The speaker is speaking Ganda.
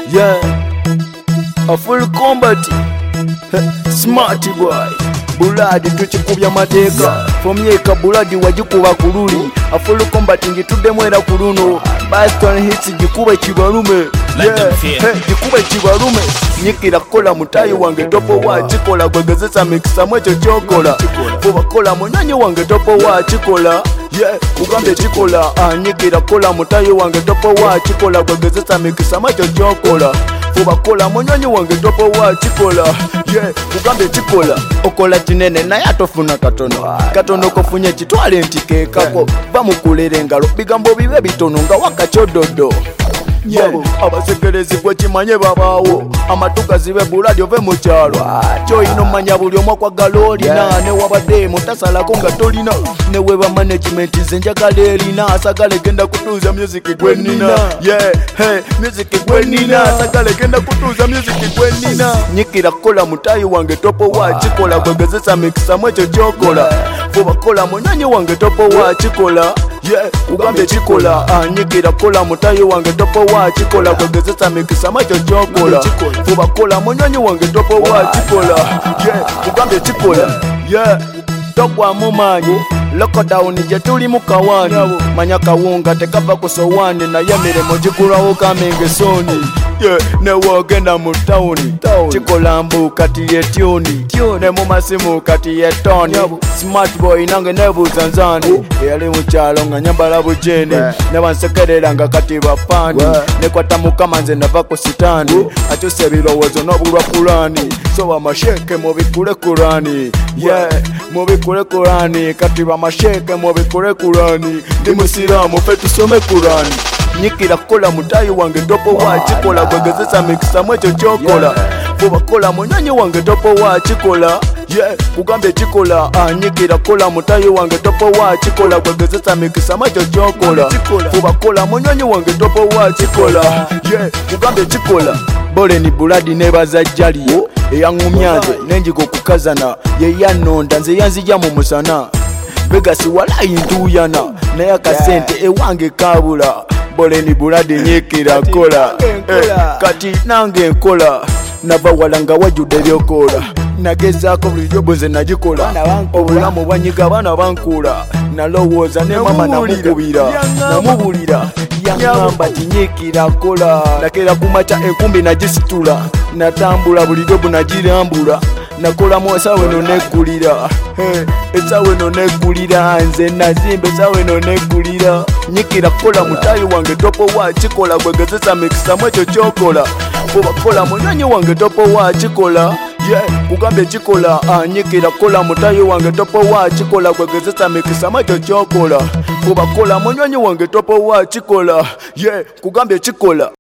Yeah, a full combat. Smart boy. Buladi tuchikubya mateka Fomyeka buladi wajikuba kululi A full combat ngitude mwera kuluno Baston hits jikuba chibalume. Jikuba chibalume. Nyikira kola mutayi wange topo wa chikola gwegezesa mikisa mwecho chokola Fuba kola munyanyi wange topo wa chikola. Ugambe chikola. Nyikira kola mutayi wange topo wa chikola gwegezesa mikisa mwecho chokola Fuba kola munyanyi wange topo wa chikola. Ugambe chikola. Okola chinene naye atofuna katono. Katono kofunye chitwale ntikekako. Bamukulere ngalo bigambo bibe bitono nga wakachododo. Abasekerezi gwe kimanye babawo. Amatuka zibe buladi ove mu kyalo. Kyoyina omanya buli omu akwagala olina. Ne wabadde mutasalako nga tolina. Ne weba management ze njagala erina. Asagala genda kutuuza music gwe nina. Music gwe nina. Asagala genda kutuuza music gwe nina. Nyikira kola mutayi wange topo wa chikola gwegezesa mikisa mwecho chokola. Fuba kola munyanyi wange topo wa chikola. Ugambe chikola. Nyikira kola mutayi wange topo wa chikola gwegezesa mikisa mwecho chokola. Fuba kola munyanyi wange topo wa chikola. Ugambe chikola. Togwa mumanyi lockdown je tuli mukawani. Manya kawunga tekava kusowani na yemiremo jikulawo kamengesoni. Ne wogenda mu town chikola mbu kati yetuni ne mu masimu kati yetoni. Smart boy nange nebuuza nzani yali mu kyalo nga nyambala bujeni ne bansekerera nga kati bapani ne kwata mukama nze nava ku sitani akyusa ebirowoozo n'obulwa kulani so bamasheke mubikule kulani mubikule kulani kati bamasheke mubikule kulani ndi musiramu fe tusome kulani. Nyikira kola mutayi wange topo wa chikola gwegezesa mikisa mwecho chokola. Fuba kola munyanyi wange topo wa chikola. Ugambe chikola. Nyikira kola mutayi wange topo wa chikola gwegezesa mikisa mwecho chokola. Fuba kola munyanyi wange topo wa chikola. Ugambe chikola. Bole ni buladi nebaza jali eyangumyanze nenjiko kukazana yeyanonda nze yanzija mu musana begasi walayi ntuyana naye akasente ewange kabula. Bole ni buladi nyikira kola. Kati nange nkola nava walanga wajude byokola. Nagezaako buli jobo nze nagikola. Obulamu bwanyiga bana bankula. Nalowooza ne mama namubulira yangamba tinyikira kola. Nakera kumaca enkumbi nagisitula. Natambula buli jobo nagirambula. Nakolamu esawe no nekulira. Esawe no nekulira. Nze nazimba esawe no nekulira. Nyikira kola mutayi wange topo wa chikola gwegezesa mikisa mwecho chokola. Fuba kola munyanyi wange topo wa chikola. Ugambe chikola. Nyikira kola mutayi wange topo wa chikola gwegezesa mikisa mwecho chokola. Fuba kola munyanyi wange topo wa chikola. Kugambe chikola.